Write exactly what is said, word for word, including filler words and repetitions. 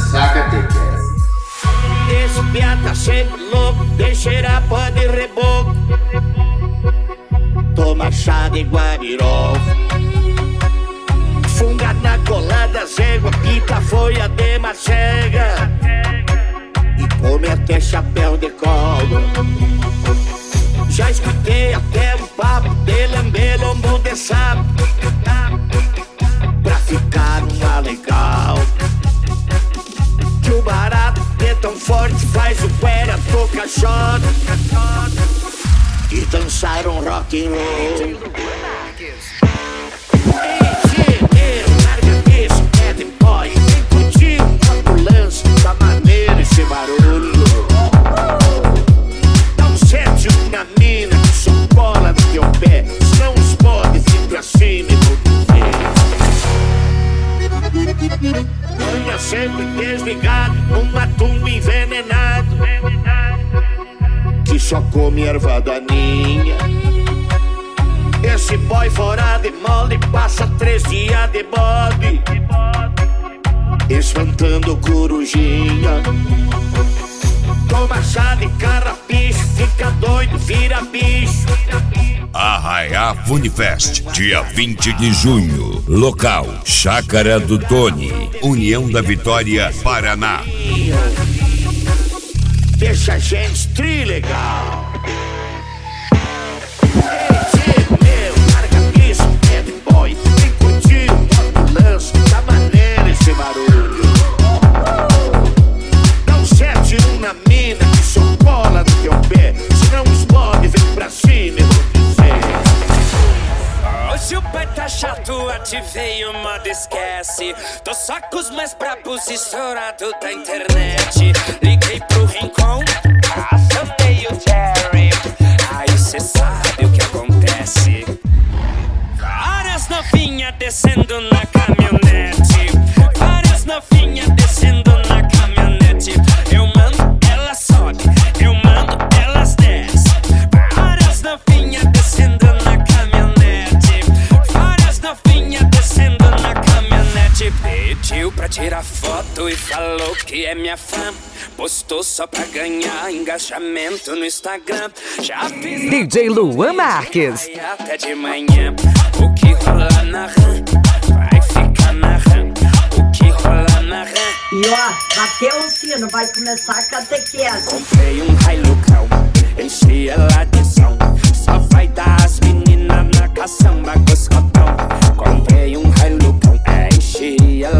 Zacatecas. Esse piá tá sempre louco, deixeira pó de reboco. Toma chá de guarirol. Funga na colada, zégua, pita, folha de macega. E come até chapéu de cola. Já escutei até um papo de lamber lombo de sapo, pra ficar uma legal. Que o barato é tão forte, faz o cuera tocar shot e dançar um rock and roll. Engenheiro, larga isso, é de boy. Vem curtir o lance da maneira, esse barulho. Dá um sete na mina, que só cola no teu pé. Senão os podes vir pra cima e tudo bem. Anda sempre desligado, um matumbo envenenado, que só come erva daninha. Esse boy fora de molde passa três dias de bode, espantando corujinha. Toma chá de carrapicho, fica doido, vira bicho. Arraiá Funifest, dia vinte de junho. Local: Chácara do Tony, União da Vitória, Paraná. Deixa a gente trilegal. Barulho. Dá um sete um na mina, que só cola no teu pé. Senão explode, vem pra cima, eu vou dizer. Hoje o pai tá chato, ativei o modo esquece. Tô só com os mais brabos estourados da internet. Liguei pro Rincon, acionei o Jerry. Aí cê sabe o que acontece. Várias novinhas descendo na caminhonete. Várias novinhas descendo na caminhonete. Eu mando, ela sobe. Eu mando, elas descem. Várias novinhas descendo na caminhonete. Várias novinhas descendo na caminhonete. Pediu pra tirar foto e falou que é minha fã. Postou só pra ganhar engajamento no Instagram. Já fiz D J Luan Marques. até de manhã. O que rola na rã vai ficar na rã. O que rola na rã. E ó, bateu o sino, vai começar a catequese. Comprei um Hilucão, enchi ela de som. Só vai dar as meninas na caçamba com os cotão. Comprei um Hilucão, enchi ela